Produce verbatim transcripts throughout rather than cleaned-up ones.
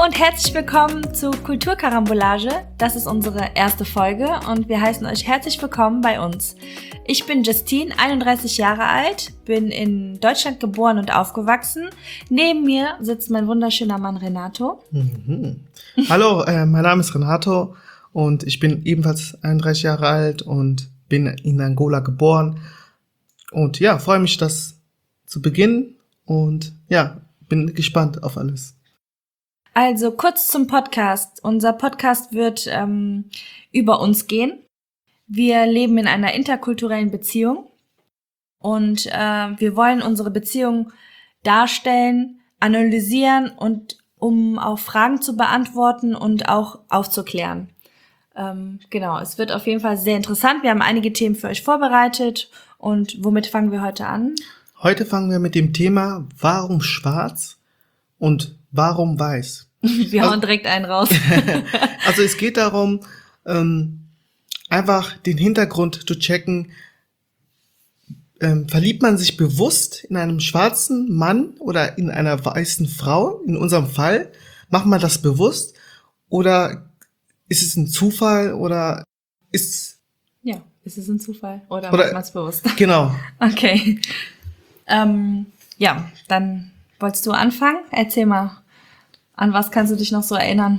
Hallo und herzlich willkommen zu Kulturkarambolage. Das ist unsere erste Folge und wir heißen euch herzlich willkommen bei uns. Ich bin Justine, einunddreißig Jahre alt, bin in Deutschland geboren und aufgewachsen. Neben mir sitzt mein wunderschöner Mann Renato. Mhm. Hallo, äh, mein Name ist Renato und ich bin ebenfalls einunddreißig Jahre alt und bin in Angola geboren. Und ja, freue mich, das zu beginnen und ja, bin gespannt auf alles. Also kurz zum Podcast. Unser Podcast wird ähm, über uns gehen. Wir leben in einer interkulturellen Beziehung und äh, wir wollen unsere Beziehung darstellen, analysieren und um auch Fragen zu beantworten und auch aufzuklären. Ähm, genau, es wird auf jeden Fall sehr interessant. Wir haben einige Themen für euch vorbereitet und womit fangen wir heute an? Heute fangen wir mit dem Thema Warum schwarz und warum weiß? Wir also, hauen direkt einen raus. Also es geht darum, ähm, einfach den Hintergrund zu checken. Ähm, verliebt man sich bewusst in einem schwarzen Mann oder in einer weißen Frau? In unserem Fall, macht man das bewusst? Oder ist es ein Zufall? Oder ist Ja, ist es ein Zufall? Oder, oder macht man es bewusst? Genau. Okay. Ähm, ja, dann wolltest du anfangen? Erzähl mal, an was kannst du dich noch so erinnern?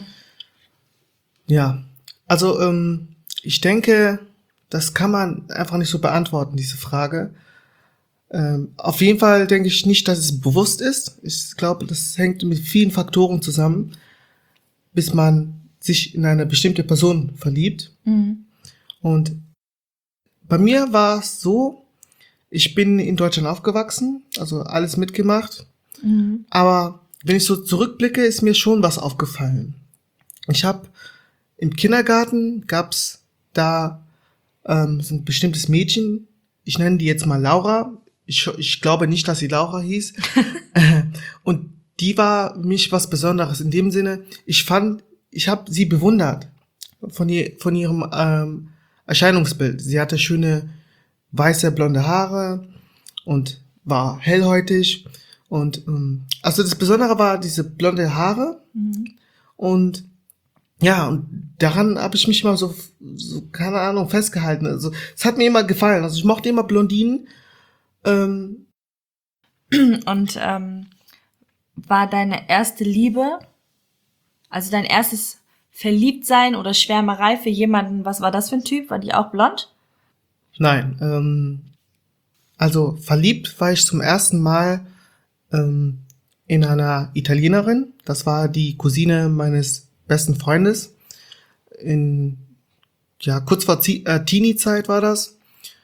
Ja, also ähm, ich denke, das kann man einfach nicht so beantworten, diese Frage. Ähm, auf jeden Fall denke ich nicht, dass es bewusst ist. Ich glaube, das hängt mit vielen Faktoren zusammen, bis man sich in eine bestimmte Person verliebt. Mhm. Und bei mir war es so, ich bin in Deutschland aufgewachsen, also alles mitgemacht. Mhm. Aber wenn ich so zurückblicke, ist mir schon was aufgefallen. Ich habe im Kindergarten gab's da ähm, so ein bestimmtes Mädchen, ich nenne die jetzt mal Laura. Ich, ich glaube nicht, dass sie Laura hieß. Und die war mich was Besonderes in dem Sinne, ich fand, ich habe sie bewundert von, ihr, von ihrem ähm, Erscheinungsbild. Sie hatte schöne weiße, blonde Haare und war hellhäutig. Und ähm, also das Besondere war diese blonde Haare. Mhm. Und ja, und daran habe ich mich mal so, so, keine Ahnung, festgehalten. Also es hat mir immer gefallen. Also ich mochte immer Blondinen. Ähm, Und ähm, war deine erste Liebe, also dein erstes Verliebtsein oder Schwärmerei für jemanden, was war das für ein Typ? War die auch blond? nein, ähm, also verliebt war ich zum ersten Mal ähm, in einer Italienerin. Das war die Cousine meines besten Freundes. In, ja, kurz vor Zi- äh, Teenie-Zeit war das.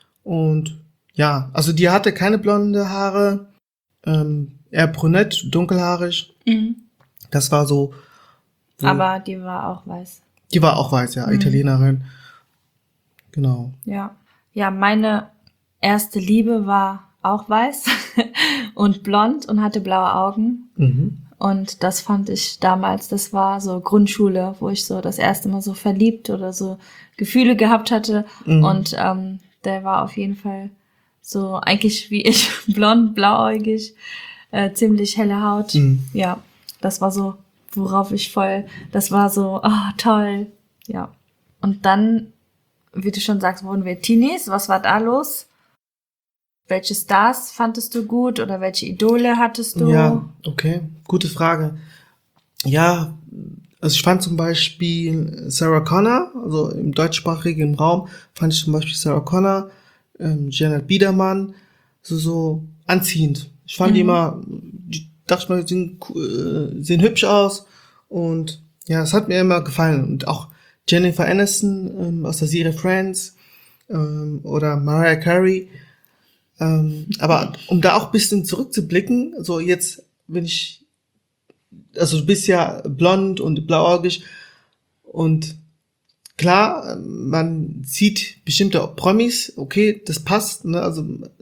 Und ja, also die hatte keine blonde Haare, ähm, eher brünett, dunkelhaarig. Mhm. Das war so. wo- Aber die war auch weiß. Die war auch weiß, ja, Mhm. Italienerin. Genau. Ja. Ja, meine erste Liebe war auch weiß und blond und hatte blaue Augen. Mhm. Und das fand ich damals, das war so Grundschule, wo ich so das erste Mal so verliebt oder so Gefühle gehabt hatte. Mhm. Und ähm, der war auf jeden Fall so eigentlich wie ich, blond, blauäugig, äh, ziemlich helle Haut. Mhm. Ja, das war so, worauf ich voll, das war so, ah, toll. Ja. Und dann, wie du schon sagst, wurden wir Teenies. Was war da los? Welche Stars fandest du gut oder welche Idole hattest du? Ja, okay, gute Frage. Ja, also ich fand zum Beispiel Sarah Connor, also im deutschsprachigen Raum fand ich zum Beispiel Sarah Connor, ähm, Janet Biedermann, so, so anziehend. Ich fand die Mhm. immer, die dachte mal, sehen, co- äh, sehen hübsch aus und ja, es hat mir immer gefallen. Und auch Jennifer Aniston ähm, aus der Serie Friends ähm, oder Mariah Carey. Ähm, aber um da auch ein bisschen zurückzublicken, so jetzt, wenn ich, also du bist ja blond und blauäugig und klar, man sieht bestimmte Promis, okay, das passt, ne, also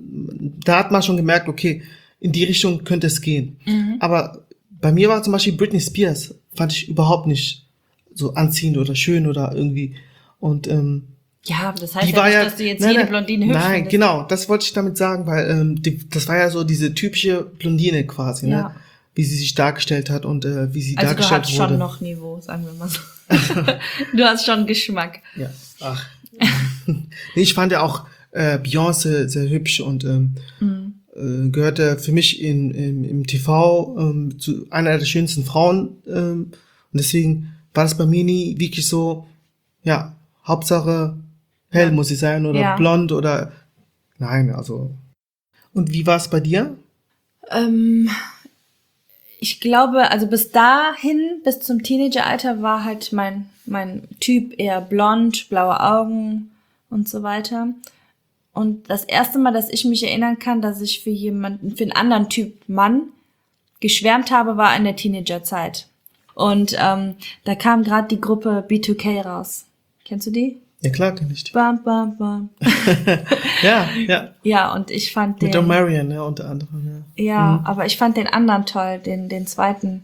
da hat man schon gemerkt, okay, in die Richtung könnte es gehen. Mhm. Aber bei mir war zum Beispiel Britney Spears, fand ich überhaupt nicht so anziehend oder schön oder irgendwie und ähm, Ja, aber das heißt die ja war nicht, ja, dass du jetzt nein, jede nein, Blondine hübsch Nein, findest. genau, das wollte ich damit sagen, weil ähm, die, das war ja so diese typische Blondine quasi, Ja. ne? wie sie sich dargestellt hat und äh, wie sie Also du dargestellt hast wurde. schon noch Niveau, sagen wir mal so. Du hast schon Geschmack. Ja, ach. Nee, ich fand ja auch äh, Beyoncé sehr hübsch und ähm, Mhm. äh, gehörte für mich in, in, im T V ähm, zu einer der schönsten Frauen. Ähm, und deswegen war das bei mir nie wirklich so, ja, Hauptsache hell Ja. muss sie sein oder Ja. blond oder nein, also. Und wie war es bei dir? Ähm, ich glaube, also bis dahin, bis zum Teenageralter war halt mein, mein Typ eher blond, blaue Augen und so weiter. Und das erste Mal, dass ich mich erinnern kann, dass ich für jemanden, für einen anderen Typ Mann geschwärmt habe, war in der Teenagerzeit. Und ähm, da kam gerade die Gruppe B zwei K raus. Kennst du die? Ja, klar, kenn ich die. Bam, bam, bam. Ja, ja. Ja, und ich fand den... Mit der Marion, ja, unter anderem, ja. Ja, aber ich fand den anderen toll, den, den zweiten.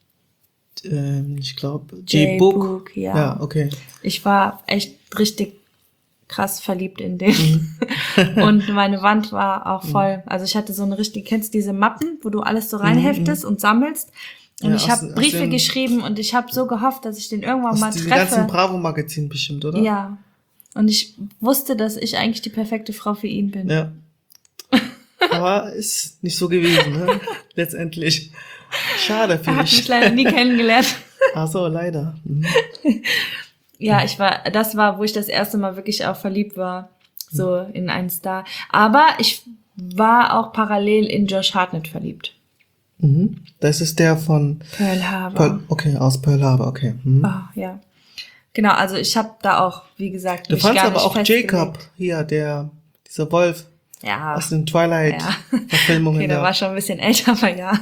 Ähm, ich glaube, J. J-Book. Book, ja. Ja, okay. Ich war echt richtig krass verliebt in den. Mhm. Und meine Wand war auch voll. Also ich hatte so eine richtige, kennst du diese Mappen, wo du alles so reinheftest und sammelst? Und Ja, ich aus habe den- aus Briefe den- geschrieben und ich habe so gehofft, dass ich den irgendwann Aus mal diesem treffe. ganzen Bravo-Magazin bestimmt, oder? Ja. Und ich wusste, dass ich eigentlich die perfekte Frau für ihn bin. Ja. Aber ist nicht so gewesen, ne? Letztendlich. Schade für Er hat mich mich. leider nie kennengelernt. Ach so, leider. Mhm. Ja, ich war, das war, wo ich das erste Mal wirklich auch verliebt war, so in einen Star. Aber ich war auch parallel in Josh Hartnett verliebt. Mhm. Das ist der von Pearl Harbor. Pearl, okay, aus Pearl Harbor, okay. Mhm. Ah, ja. Genau, also ich habe da auch, wie gesagt, Du mich fandst gar aber nicht auch festgelegt. Jacob hier, der, dieser Wolf Ja. aus den Ja. Twilight-Verfilmungen. Okay, der da. war schon ein bisschen älter, aber ja.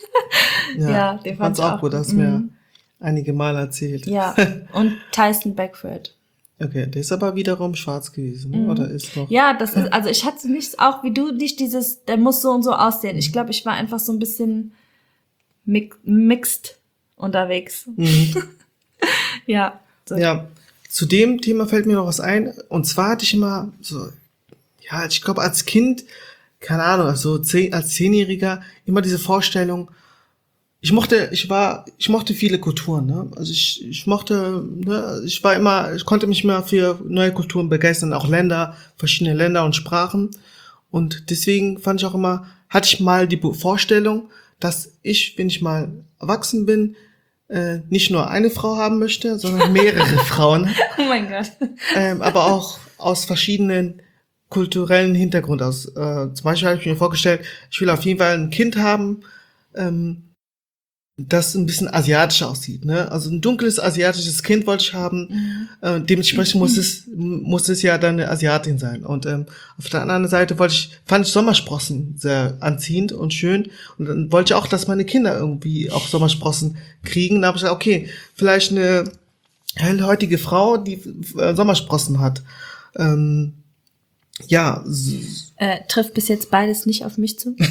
ja, den ich fand fand's ich auch auch gut, gut. hast mir Mhm. einige Mal erzählt. Ja, und Tyson Beckford. Okay, der ist aber wiederum schwarz gewesen, ne? Oder ist noch? Mhm. Ja, das ist, also ich hatte nicht, auch wie du, nicht dieses, der muss so und so aussehen. Ich glaube, ich war einfach so ein bisschen mi- mixed unterwegs. Mhm. Ja. So. Ja, zu dem Thema fällt mir noch was ein. Und zwar hatte ich immer so, ja, ich glaube als Kind, keine Ahnung, also zehn, als Zehnjähriger immer diese Vorstellung. Ich mochte, ich war, ich mochte viele Kulturen, ne? Also ich, ich mochte, ne, ich war immer, ich konnte mich immer für neue Kulturen begeistern, auch Länder, verschiedene Länder und Sprachen. Und deswegen fand ich auch immer, hatte ich mal die Vorstellung, dass ich, wenn ich mal erwachsen bin, äh, nicht nur eine Frau haben möchte, sondern mehrere Frauen, Oh mein Gott. ähm, aber auch aus verschiedenen kulturellen Hintergrund aus. Äh, zum Beispiel habe ich mir vorgestellt, ich will auf jeden Fall ein Kind haben, ähm, das ein bisschen asiatisch aussieht, ne? Also ein dunkles asiatisches Kind wollte ich haben. Mhm. Äh, dementsprechend muss es muss es ja dann eine Asiatin sein. Und ähm, auf der anderen Seite wollte ich fand ich Sommersprossen sehr anziehend und schön. Und dann wollte ich auch, dass meine Kinder irgendwie auch Sommersprossen kriegen. Da habe ich gesagt, okay, vielleicht eine hellhäutige Frau, die äh, Sommersprossen hat. Ähm, ja, s- Äh, trifft bis jetzt beides nicht auf mich zu?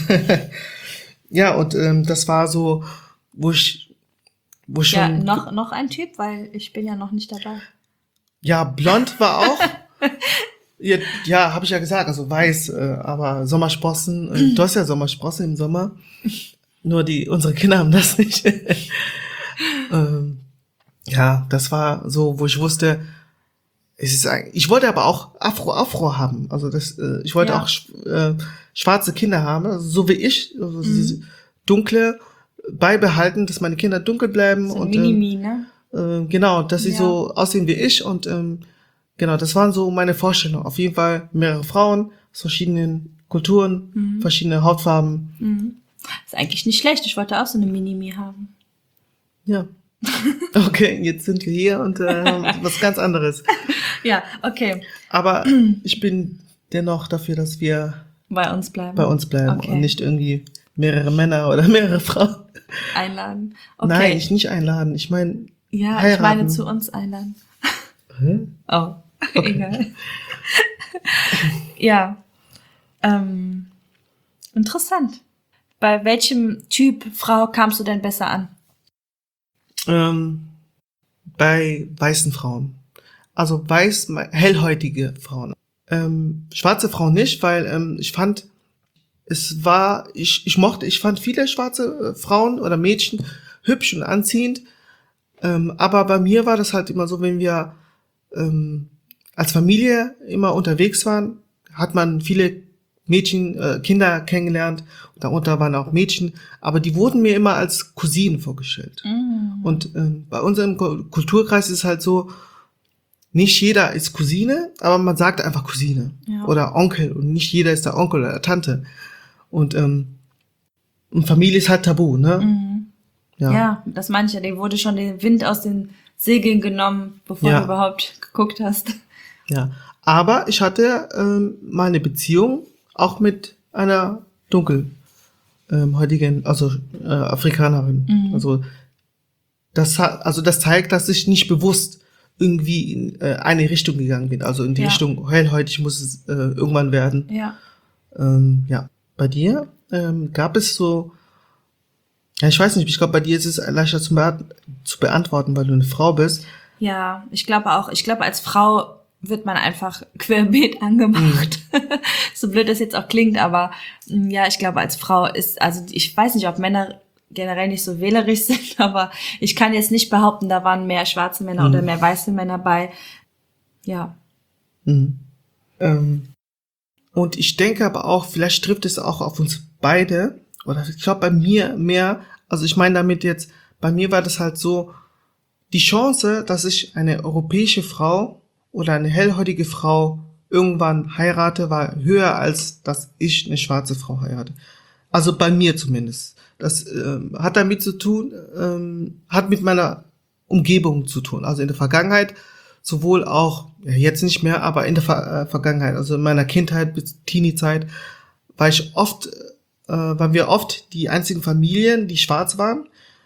ja, und ähm, das war so, wo ich, wo ich Ja, schon, noch, noch ein Typ, weil ich bin ja noch nicht dabei. ja, blond war auch, ja, ja habe ich ja gesagt, also weiß, äh, aber Sommersprossen, äh, du hast ja Sommersprossen im Sommer, nur die, unsere Kinder haben das nicht. ähm, ja, das war so, wo ich wusste, es ist eigentlich, ich wollte aber auch Afro, Afro haben, also das, äh, ich wollte Ja. auch sch- äh, schwarze Kinder haben, also so wie ich, also Mhm. diese dunkle beibehalten, dass meine Kinder dunkel bleiben So ein und ähm, Mini-Mi, ne? äh, genau, dass sie Ja. so aussehen wie ich und ähm, genau, das waren so meine Vorstellungen. Auf jeden Fall mehrere Frauen aus verschiedenen Kulturen, Mhm. verschiedene Hautfarben. Mhm. Ist eigentlich nicht schlecht. Ich wollte auch so eine Mini-Mi haben. Ja. Okay, jetzt sind wir hier und äh, haben was ganz anderes. Ja, okay. Aber ich bin dennoch dafür, dass wir Bei uns bleiben. bei uns bleiben Okay. und nicht irgendwie mehrere Männer oder mehrere Frauen. Einladen. Okay. Nein, ich nicht einladen. Ich meine, ja, ich heiraten. meine zu uns einladen. Hä? Oh, egal. Ja. Ähm, interessant. Bei welchem Typ Frau kamst du denn besser an? Ähm, bei weißen Frauen. Also weiß, hellhäutige Frauen. Ähm, schwarze Frauen nicht, weil ähm, ich fand, es war, ich, ich mochte, ich fand viele schwarze äh, Frauen oder Mädchen hübsch und anziehend. Ähm, aber bei mir war das halt immer so, wenn wir ähm, als Familie immer unterwegs waren, hat man viele Mädchen, äh, Kinder kennengelernt. Darunter waren auch Mädchen, aber die wurden mir immer als Cousinen vorgestellt. Mm. Und ähm, bei unserem Ku- Kulturkreis ist es halt so, nicht jeder ist Cousine, aber man sagt einfach Cousine Ja. oder Onkel und nicht jeder ist der Onkel oder Tante. Und, ähm, und Familie ist halt tabu, ne? Mhm. Ja. Ja, das meine ich ja. Dir wurde schon der Wind aus den Segeln genommen, bevor Ja. du überhaupt geguckt hast. Ja, aber ich hatte ähm, mal eine Beziehung auch mit einer dunkelhäutigen, ähm, heutigen, also äh, Afrikanerin. Mhm. Also das hat, also das zeigt, dass ich nicht bewusst irgendwie in äh, eine Richtung gegangen bin. Also in die Ja. Richtung hellhäutig muss es äh, irgendwann werden. Ja. Ähm, ja, bei dir ähm, gab es so, ja, ich weiß nicht, ich glaube, bei dir ist es leichter zu, beant zu beantworten, weil du eine Frau bist. Ja, ich glaube auch, ich glaube, als Frau wird man einfach querbeet angemacht. So blöd das jetzt auch klingt, aber mh, ja, ich glaube, als Frau ist, also ich weiß nicht, ob Männer generell nicht so wählerisch sind, aber ich kann jetzt nicht behaupten, da waren mehr schwarze Männer Mhm. oder mehr weiße Männer bei. Ja. Mhm. Ähm, und ich denke aber auch, vielleicht trifft es auch auf uns beide, oder ich glaube bei mir mehr, also ich meine damit jetzt, bei mir war das halt so, die Chance, dass ich eine europäische Frau oder eine hellhäutige Frau irgendwann heirate, war höher, als dass ich eine schwarze Frau heirate. Also bei mir zumindest. Das ähm, hat damit zu tun, ähm, hat mit meiner Umgebung zu tun. Also in der Vergangenheit, sowohl auch, ja jetzt nicht mehr, aber in der Ver äh, Vergangenheit, also in meiner Kindheit bis Teenie-Zeit, war ich oft, äh, waren wir oft die einzigen Familien, die schwarz waren.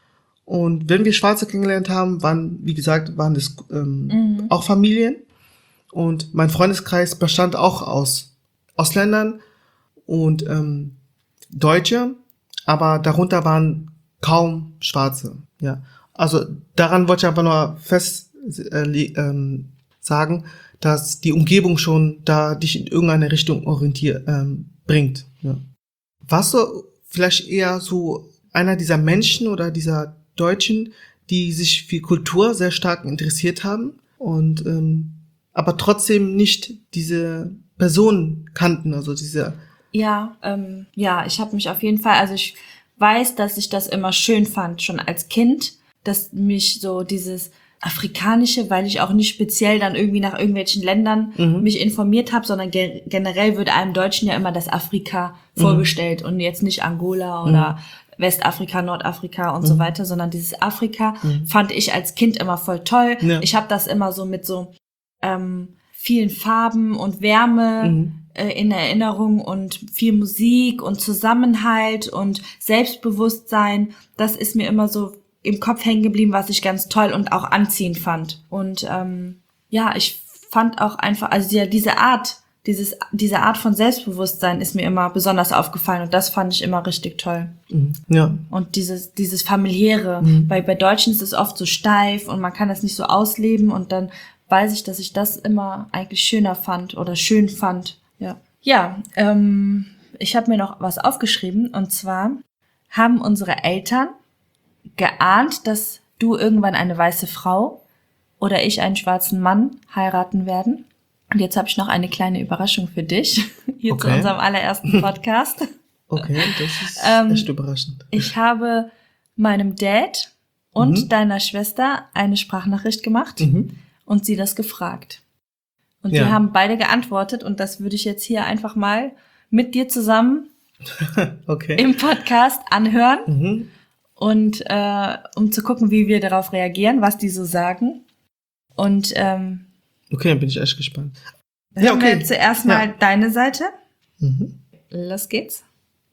Und wenn wir Schwarze kennengelernt haben, waren, wie gesagt, waren das ähm, Mhm. auch Familien. Und mein Freundeskreis bestand auch aus Ausländern und ähm, Deutsche, aber darunter waren kaum Schwarze. Ja, also daran wollte ich einfach nur fest äh, le- ähm, sagen, dass die Umgebung schon da dich in irgendeine Richtung orientiert ähm, bringt. Ja. Warst du vielleicht eher so einer dieser Menschen oder dieser Deutschen, die sich für Kultur sehr stark interessiert haben und ähm, aber trotzdem nicht diese Personen kannten, also diese. Ja, ähm, ja, ich habe mich auf jeden Fall, also ich weiß, dass ich das immer schön fand, schon als Kind, dass mich so dieses Afrikanische, weil ich auch nicht speziell dann irgendwie nach irgendwelchen Ländern Mhm. mich informiert habe, sondern ge generell wird einem Deutschen ja immer das Afrika Mhm. vorgestellt und jetzt nicht Angola oder Westafrika, Nordafrika und so Mhm. weiter, sondern dieses Afrika Mhm. fand ich als Kind immer voll toll. Ja. Ich habe das immer so mit so ähm, vielen Farben und Wärme Mhm. äh, in Erinnerung und viel Musik und Zusammenhalt und Selbstbewusstsein. Das ist mir immer so im Kopf hängen geblieben, was ich ganz toll und auch anziehend fand. Und ähm, ja, ich fand auch einfach, also ja, diese Art, dieses, diese Art von Selbstbewusstsein ist mir immer besonders aufgefallen und das fand ich immer richtig toll. Mhm. Ja. Und dieses, dieses familiäre, Mhm. weil bei Deutschen ist es oft so steif und man kann das nicht so ausleben und dann weiß ich, dass ich das immer eigentlich schöner fand oder schön fand. Ja, ja ähm, ich habe mir noch was aufgeschrieben und zwar haben unsere Eltern geahnt, dass du irgendwann eine weiße Frau oder ich einen schwarzen Mann heiraten werden. Und jetzt habe ich noch eine kleine Überraschung für dich, hier zu Okay. unserem allerersten Podcast. Okay, das ist Ähm, echt überraschend. Ich habe meinem Dad und Mhm. deiner Schwester eine Sprachnachricht gemacht Mhm. und sie das gefragt. Und Ja. die haben beide geantwortet und das würde ich jetzt hier einfach mal mit dir zusammen Okay. im Podcast anhören Mhm. und äh, um zu gucken, wie wir darauf reagieren, was die so sagen. Und ähm, Okay, dann bin ich echt gespannt. hören Ja, okay. wir zuerst mal Ja. deine Seite. Mhm. Los geht's.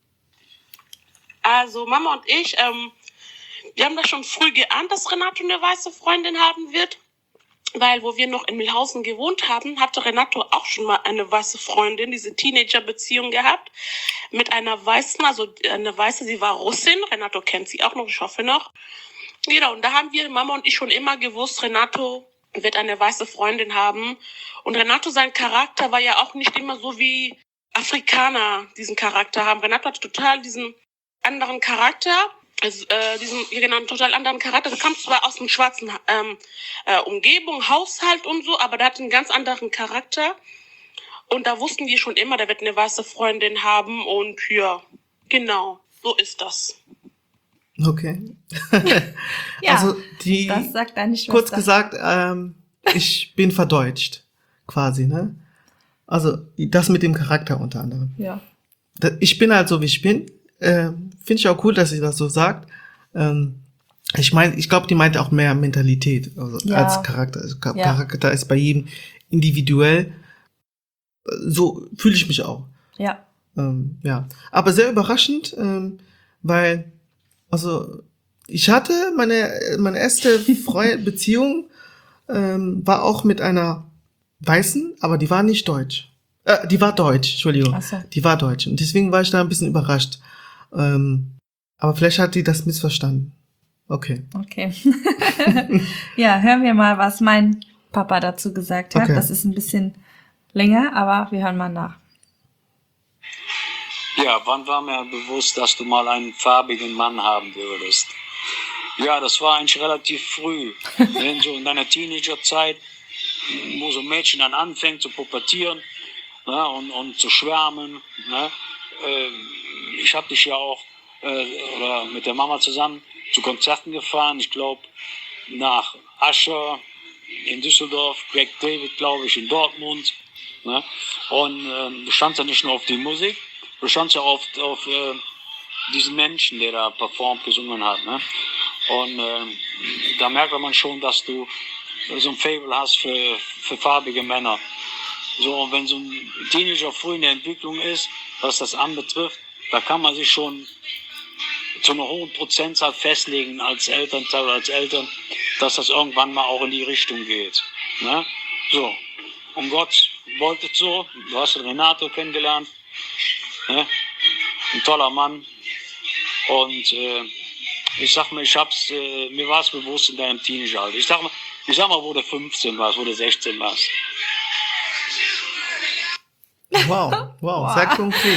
Also Mama und ich, ähm, wir haben das schon früh geahnt, dass Renato eine weiße Freundin haben wird. Weil, wo wir noch in Milhausen gewohnt haben, hatte Renato auch schon mal eine weiße Freundin, diese Teenager-Beziehung gehabt. Mit einer Weißen, also eine Weiße, sie war Russin. Renato kennt sie auch noch, ich hoffe noch. Genau, und da haben wir, Mama und ich, schon immer gewusst, Renato wird eine weiße Freundin haben. Und Renato, sein Charakter war ja auch nicht immer so wie Afrikaner diesen Charakter haben. Renato hat total diesen anderen Charakter, also äh, diesen ja, genau, einen total anderen Charakter. Der kommt zwar aus einer schwarzen ähm, äh, Umgebung, Haushalt und so, aber der hat einen ganz anderen Charakter. Und da wussten die schon immer, der wird eine weiße Freundin haben und ja, genau, so ist das. Okay. Ja, also die, das sagt deine Schwester. kurz gesagt, ähm, ich bin verdeutscht, quasi, ne? Also das mit dem Charakter unter anderem. Ja. Da- Ich bin halt so, wie ich bin. Ähm, Finde ich auch cool, dass sie das so sagt. Ähm, ich meine, ich glaube, die meint auch mehr Mentalität also Ja. als Charakter. Also, Cha- Ja. Charakter ist bei jedem individuell. So fühle ich mich auch. Ja. Ähm, ja, aber sehr überraschend, ähm, weil, also, ich hatte meine, meine erste Freund Beziehung, ähm, war auch mit einer Weißen, aber die war nicht deutsch. Äh, die war deutsch, Entschuldigung. Ach so. Die war deutsch. Und deswegen war ich da ein bisschen überrascht. Ähm, aber vielleicht hat die das missverstanden. Okay. Okay. Ja, hören wir mal, was mein Papa dazu gesagt hat. Okay. Das ist ein bisschen länger, aber wir hören mal nach. Ja, wann war mir bewusst, dass du mal einen farbigen Mann haben würdest? Ja, das war eigentlich relativ früh. Wenn so in deiner Teenagerzeit, wo so ein Mädchen dann anfängt zu pubertieren, ne, und, und zu schwärmen. Ne? Äh, ich habe dich ja auch äh, oder mit der Mama zusammen zu Konzerten gefahren. Ich glaube, nach Ascher in Düsseldorf, Greg David, glaube ich, in Dortmund. Ne? Und äh, du standst ja nicht nur auf die Musik, du standst ja oft auf äh, diesen Menschen, der da performt, gesungen hat. Ne? Und äh, da merkt man schon, dass du so ein Faible hast für, für farbige Männer. So, und wenn so ein Teenager früh in der Entwicklung ist, was das anbetrifft, da kann man sich schon zu einer hohen Prozentzahl festlegen als Elternteil oder als Eltern, dass das irgendwann mal auch in die Richtung geht. Ne? So, und Gott wollte es so, du hast den Renato kennengelernt, ne? Ein toller Mann. Und äh, ich sag mal, ich hab's, äh, mir war es bewusst in deinem Teenageralter. Ich sag mal, ich sag mal, wo du fünfzehn warst, wo du sechzehn warst. Wow, wow, sehr konkret.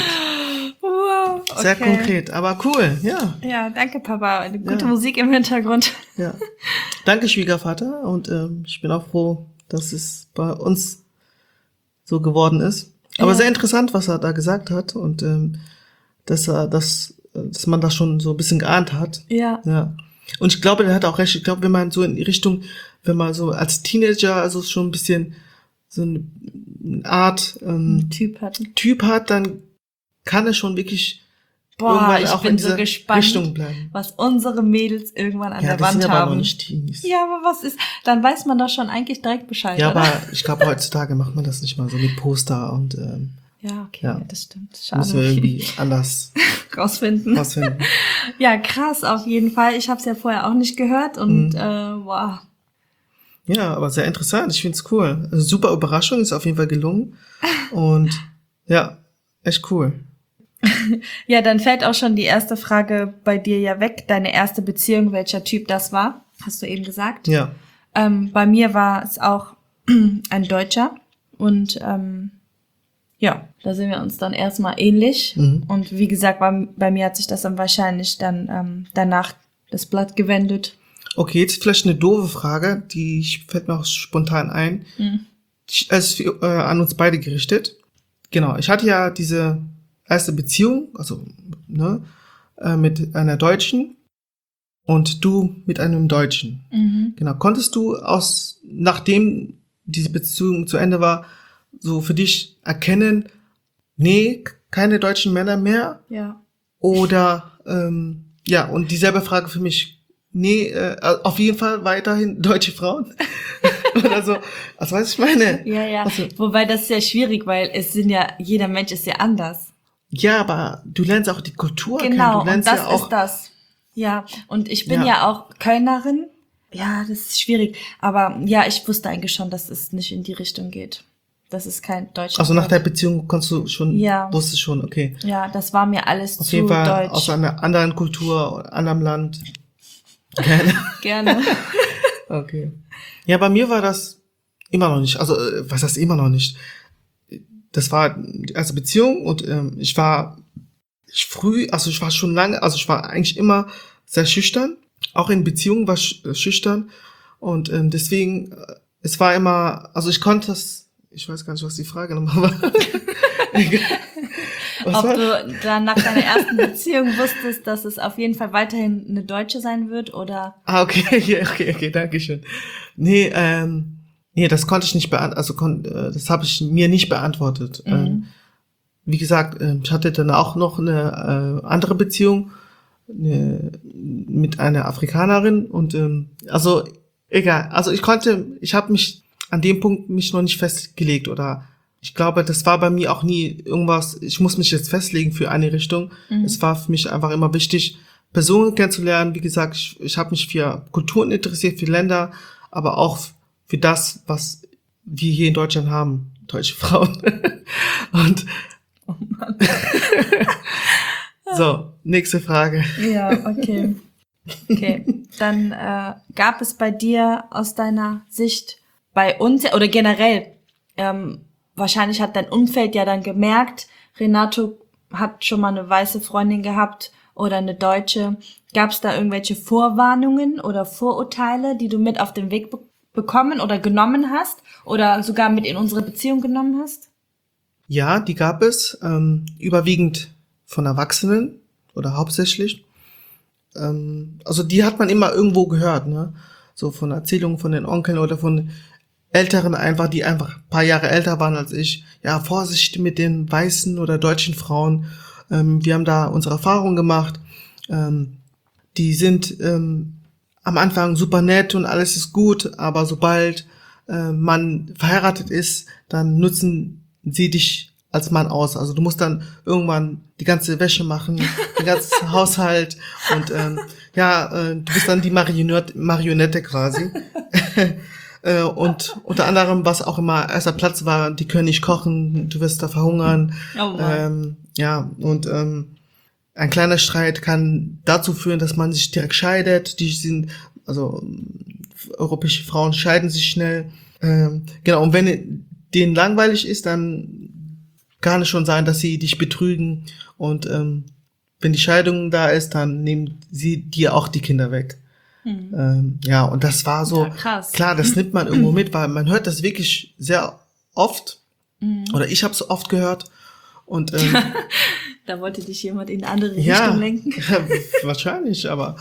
Wow, okay. Sehr konkret, aber cool, ja. Ja, danke, Papa. Eine gute Ja. Musik im Hintergrund. Ja. Danke, Schwiegervater. Und ähm, ich bin auch froh, dass es bei uns so geworden ist. Aber Ja. sehr interessant, was er da gesagt hat. Und ähm, dass er das, dass man das schon so ein bisschen geahnt hat. Ja. Ja. Und ich glaube, der hat auch recht. Ich glaube, wenn man so in die Richtung, wenn man so als Teenager also schon ein bisschen so eine Art ähm, Typ hatten. Typ hat, dann kann es schon wirklich Boah, irgendwann ich auch bin in so dieser gespannt, Richtung bleiben. was unsere Mädels irgendwann an Ja, der das Wand sind aber noch haben. nicht Teenies. Ja, aber was ist, dann weiß man doch schon eigentlich direkt Bescheid, Ja, oder? aber ich glaube, heutzutage macht man das nicht mal so mit Poster und ähm, Ja, okay, Ja. das stimmt. müssen wir Schade. irgendwie anders Rausfinden. rausfinden. Ja, krass, auf jeden Fall. Ich habe es ja vorher auch nicht gehört und Mhm. äh, wow. Ja, aber sehr interessant. Ich finde es cool. Also super Überraschung, ist auf jeden Fall gelungen. Und ja, echt cool. Ja, dann fällt auch schon die erste Frage bei dir ja weg. Deine erste Beziehung, welcher Typ das war, hast du eben gesagt. Ja. Ähm, bei mir war es auch ein Deutscher und ähm, ja, da sind wir uns dann erstmal ähnlich. Mhm. Und wie gesagt, bei, bei mir hat sich das dann wahrscheinlich dann ähm, danach das Blatt gewendet. Okay, jetzt vielleicht eine doofe Frage, die ich, fällt mir auch spontan ein. Mhm. Ich- Es ist für, äh, an uns beide gerichtet. Genau, ich hatte ja diese erste Beziehung, also ne, äh, mit einer Deutschen und du mit einem Deutschen. Mhm. Genau. Konntest du aus, nachdem diese Beziehung zu Ende war, so für dich erkennen, nee, keine deutschen Männer mehr? Ja. Oder, ähm, ja, und dieselbe Frage für mich, nee, äh, auf jeden Fall weiterhin deutsche Frauen? Oder so. Also, was ich meine? Ja, ja. Also, Wobei das ist ja schwierig, weil es sind ja, jeder Mensch ist ja anders. ja, aber du lernst auch die Kultur kennen. Genau, Du und lernst das ja auch, ist das. Ja, und ich bin Ja. ja. auch Kölnerin. Ja, das ist schwierig. Aber ja, ich wusste eigentlich schon, dass es nicht in die Richtung geht. Das ist kein Deutscher. also nach der Beziehung konntest du schon, Ja. wusstest schon, okay. Ja, das war mir alles Auf zu jeden Fall deutsch. aus einer anderen Kultur, anderem Land. Gerne. Gerne. Okay. Ja, bei mir war das immer noch nicht. Also, äh, was heißt immer noch nicht? das war die erste Beziehung und ähm, ich war ich früh, also ich war schon lange, also ich war eigentlich immer sehr schüchtern. Auch in Beziehungen war ich sch- schüchtern. Und ähm, deswegen, äh, es war immer, also ich konnte das, ich weiß gar nicht, was die Frage nochmal war. Was Ob war? du dann nach deiner ersten Beziehung wusstest, dass es auf jeden Fall weiterhin eine Deutsche sein wird oder? Ah, okay, ja, okay, okay, danke schön. Nee, ähm, nee, das konnte ich nicht beantworten, also kon äh, das habe ich mir nicht beantwortet. Mhm. Ähm, wie gesagt, ähm, ich hatte dann auch noch eine äh, andere Beziehung eine, mit einer Afrikanerin und ähm, also egal, also ich konnte, ich habe mich an dem Punkt mich noch nicht festgelegt oder ich glaube, das war bei mir auch nie irgendwas, ich muss mich jetzt festlegen für eine Richtung. Mhm. Es war für mich einfach immer wichtig, Personen kennenzulernen. Wie gesagt, ich, ich habe mich für Kulturen interessiert, für Länder, aber auch für das, was wir hier in Deutschland haben, deutsche Frauen. Und Oh Mann. so, nächste Frage. Ja, okay. Okay, dann äh, gab es bei dir aus deiner Sicht bei uns oder generell, ähm, wahrscheinlich hat dein Umfeld ja dann gemerkt, Renato hat schon mal eine weiße Freundin gehabt oder eine Deutsche. Gab es da irgendwelche Vorwarnungen oder Vorurteile, die du mit auf den Weg be- bekommen oder genommen hast oder sogar mit in unsere Beziehung genommen hast? Ja, die gab es, ähm, überwiegend von Erwachsenen oder hauptsächlich. Ähm, also die hat man immer irgendwo gehört, ne? So von Erzählungen von den Onkeln oder von Älteren einfach, die einfach ein paar Jahre älter waren als ich. Ja, Vorsicht mit den weißen oder deutschen Frauen. Ähm, wir haben da unsere Erfahrungen gemacht. Ähm, die sind ähm, am Anfang super nett und alles ist gut, aber sobald äh, man verheiratet ist, dann nutzen sie dich als Mann aus. Also du musst dann irgendwann die ganze Wäsche machen, den ganzen Haushalt und ähm, ja, äh, du bist dann die Marionette, Marionette quasi. Äh, und unter anderem, was auch immer erster Platz war, die können nicht kochen, du wirst da verhungern. Oh Mann. ähm, ja, und ähm, ein kleiner Streit kann dazu führen, dass man sich direkt scheidet. Die sind, also ähm, europäische Frauen scheiden sich schnell. Ähm, genau, und wenn denen langweilig ist, dann kann es schon sein, dass sie dich betrügen. Und ähm, wenn die Scheidung da ist, dann nehmen sie dir auch die Kinder weg. Hm. Ähm, ja, und das war so, Ja, krass. klar, das nimmt man irgendwo mit, weil man hört das wirklich sehr oft, Mhm. oder ich habe es oft gehört. Und ähm, Da wollte dich jemand in eine andere ja, Richtung lenken. wahrscheinlich, aber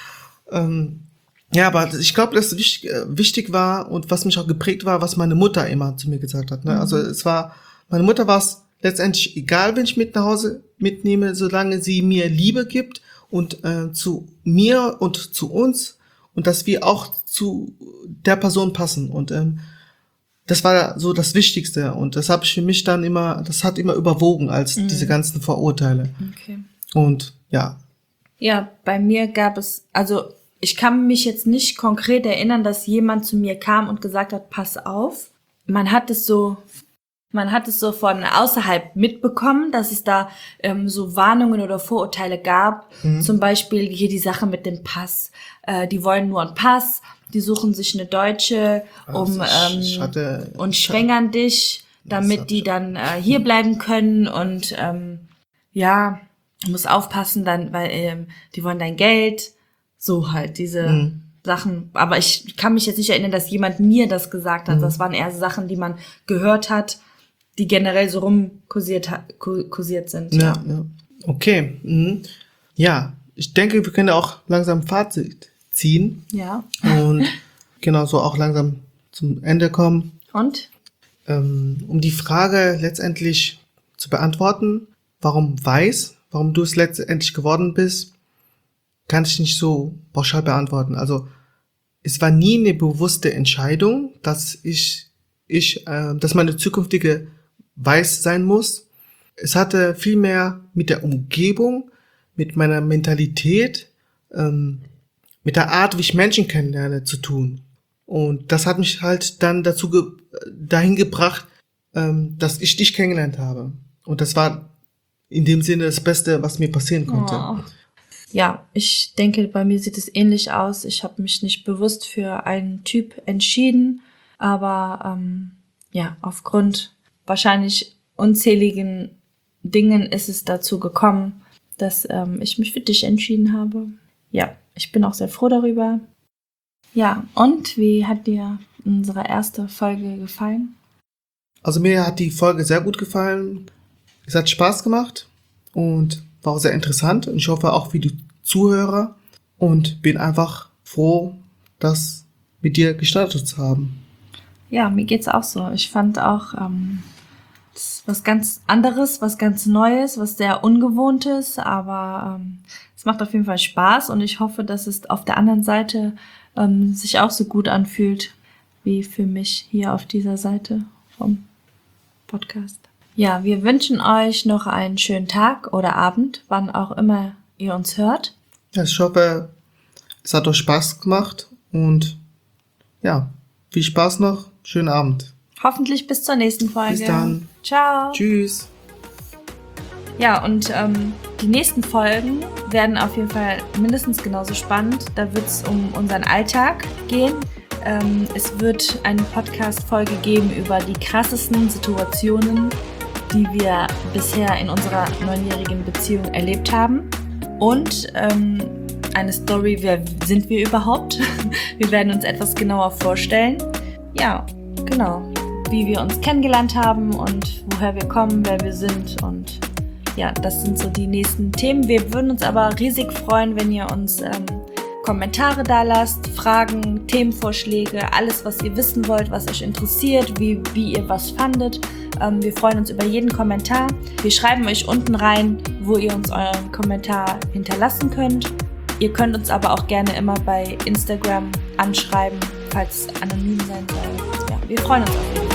ähm, ja, aber ich glaube, dass wichtig, äh, wichtig war und was mich auch geprägt war, was meine Mutter immer zu mir gesagt hat. Ne? Mhm. Also es war, meine Mutter war es letztendlich egal, wenn ich mit nach Hause mitnehme, solange sie mir Liebe gibt und äh, zu mir und zu uns und dass wir auch zu der Person passen. Und ähm, das war so das Wichtigste und das habe ich für mich dann immer, das hat immer überwogen als Mhm. diese ganzen Vorurteile. Okay. Und ja, Ja, bei mir gab es, also ich kann mich jetzt nicht konkret erinnern, dass jemand zu mir kam und gesagt hat, pass auf. Man hat es so, man hat es so von außerhalb mitbekommen, dass es da ähm, so Warnungen oder Vorurteile gab. Mhm. Zum Beispiel hier die Sache mit dem Pass. Äh, die wollen nur einen Pass, die suchen sich eine Deutsche um also ich, ähm, ich hatte, und ich, schwängern dich, Das damit hab die ich- dann äh, hier bleiben können und ähm, ja, du musst aufpassen, dann, weil ähm, die wollen dein Geld, so halt diese Mhm. Sachen. Aber ich kann mich jetzt nicht erinnern, dass jemand mir das gesagt hat. Mhm. Das waren eher so Sachen, die man gehört hat, die generell so rumkursiert ha- ku- kursiert sind. Ja, ja. Okay. Mhm. Ja, ich denke, wir können auch langsam Fazit ziehen Ja. und genau so auch langsam zum Ende kommen. Und? Ähm, um die Frage letztendlich zu beantworten, warum weiß, warum du es letztendlich geworden bist, kann ich nicht so pauschal beantworten. Also es war nie eine bewusste Entscheidung, dass ich, ich, äh, dass meine zukünftige weiß sein muss. Es hatte viel mehr mit der Umgebung, mit meiner Mentalität, ähm, mit der Art, wie ich Menschen kennenlerne, zu tun. Und das hat mich halt dann dazu ge dahin gebracht, ähm, dass ich dich kennengelernt habe. Und das war in dem Sinne das Beste, was mir passieren konnte. Oh. Ja, ich denke, bei mir sieht es ähnlich aus. Ich habe mich nicht bewusst für einen Typ entschieden, aber ähm, ja, aufgrund wahrscheinlich unzähligen Dingen ist es dazu gekommen, dass ähm, ich mich für dich entschieden habe. Ja, ich bin auch sehr froh darüber. Ja, und wie hat dir unsere erste Folge gefallen? Also mir hat die Folge sehr gut gefallen. Es hat Spaß gemacht und war auch sehr interessant. Und ich hoffe auch für die Zuhörer. Und bin einfach froh, das mit dir gestartet zu haben. Ja, mir geht's auch so. Ich fand auch ähm, das ist was ganz anderes, was ganz Neues, was sehr Ungewohntes. Aber ähm, es macht auf jeden Fall Spaß. Und ich hoffe, dass es auf der anderen Seite ähm, sich auch so gut anfühlt, wie für mich hier auf dieser Seite vom Podcast. Ja, wir wünschen euch noch einen schönen Tag oder Abend, wann auch immer ihr uns hört. Ja, ich hoffe, es hat euch Spaß gemacht und ja, viel Spaß noch. Schönen Abend. Hoffentlich bis zur nächsten Folge. Bis dann. Ciao. Tschüss. Ja, und ähm, die nächsten Folgen werden auf jeden Fall mindestens genauso spannend. Da wird es um unseren Alltag gehen. Ähm, es wird eine Podcast-Folge geben über die krassesten Situationen, die wir bisher in unserer neunjährigen Beziehung erlebt haben. Und ähm, eine Story, wer sind wir überhaupt? Wir werden uns etwas genauer vorstellen. Ja, genau. Wie wir uns kennengelernt haben und woher wir kommen, wer wir sind. Und ja, das sind so die nächsten Themen. Wir würden uns aber riesig freuen, wenn ihr uns ähm, Kommentare da lasst, Fragen, Themenvorschläge, alles, was ihr wissen wollt, was euch interessiert, wie, wie ihr was fandet. Ähm, wir freuen uns über jeden Kommentar. Wir schreiben euch unten rein, wo ihr uns euren Kommentar hinterlassen könnt. Ihr könnt uns aber auch gerne immer bei Instagram anschreiben, falls es anonym sein soll. Ja, wir freuen uns auf jeden Fall.